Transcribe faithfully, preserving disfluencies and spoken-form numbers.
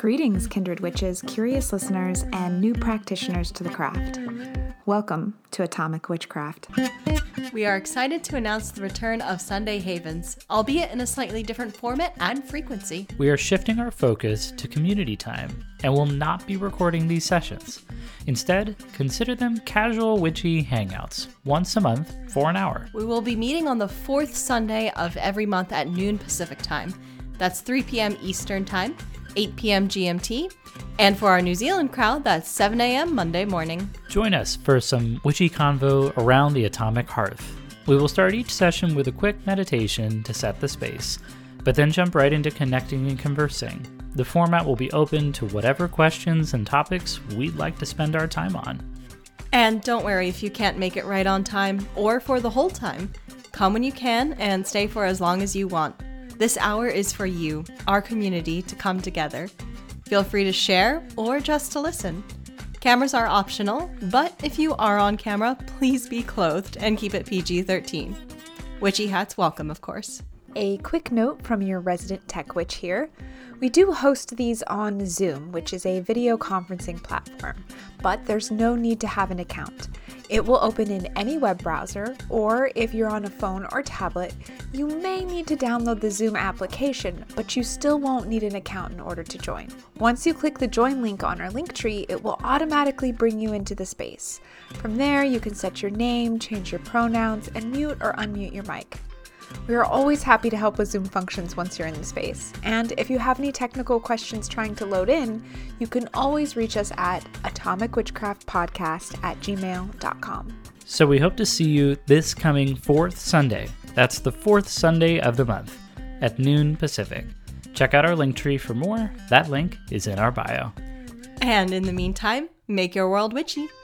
Greetings, kindred witches, curious listeners, and new practitioners to the craft. Welcome to Atomic Witchcraft. We are excited to announce the return of Sunday Havens, albeit in a slightly different format and frequency. We are shifting our focus to community time and will not be recording these sessions. Instead, consider them casual witchy hangouts, once a month for an hour. We will be meeting on the fourth Sunday of every month at noon Pacific time. That's three p.m. Eastern time, eight p.m. G M T, and for our New Zealand crowd, that's seven a.m. Monday morning. Join us for some witchy convo around the atomic hearth. We will start each session with a quick meditation to set the space, but then jump right into connecting and conversing. The format will be open to whatever questions and topics we'd like to spend our time on. And don't worry if you can't make it right on time or for the whole time. Come when you can and stay for as long as you want. This hour is for you, our community, to come together. Feel free to share or just to listen. Cameras are optional, but if you are on camera, please be clothed and keep it P G thirteen. Witchy hats welcome, of course. A quick note from your resident tech witch here. We do host these on Zoom, which is a video conferencing platform, but there's no need to have an account. It will open in any web browser, or if you're on a phone or tablet, you may need to download the Zoom application, but you still won't need an account in order to join. Once you click the join link on our Linktree, it will automatically bring you into the space. From there, you can set your name, change your pronouns, and mute or unmute your mic. We are always happy to help with Zoom functions once you're in the space. And if you have any technical questions trying to load in, you can always reach us at atomic witchcraft podcast at gmail dot com. So we hope to see you this coming fourth Sunday. That's the fourth Sunday of the month at noon Pacific. Check out our Linktree for more. That link is in our bio. And in the meantime, make your world witchy.